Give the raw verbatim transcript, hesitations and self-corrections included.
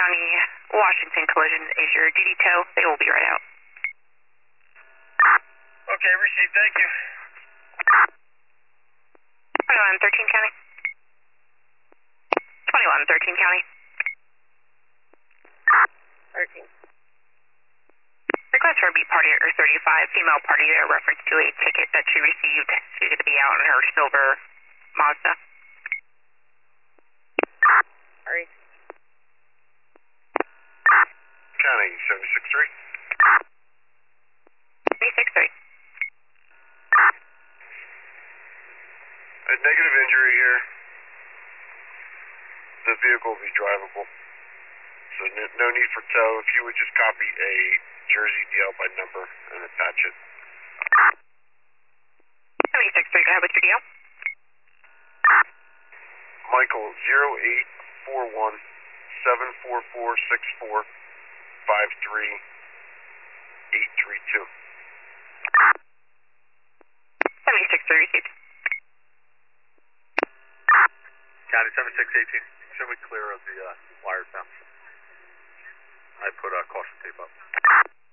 County, Washington Collision is your duty tow. They will be right out. Okay, received. Thank you. twenty-one thirteen County. twenty-one thirteen County. thirteen. Request for beat party or thirty-five, female party there, reference to a ticket that she received. She's going to be out in her silver Mazda. Hurry. County, seventy-six three. seventy-six three. A negative injury here. The vehicle will be drivable. So no, no need for tow. If you would just copy a Jersey D L by number and attach it. seventy-six three, go ahead with your deal. Michael, zero eight four one seven four four six four five three eight three two. seventy-six three received. County seventy-six eighteen, show me clear of the uh, wires now. I put a uh, caution tape up.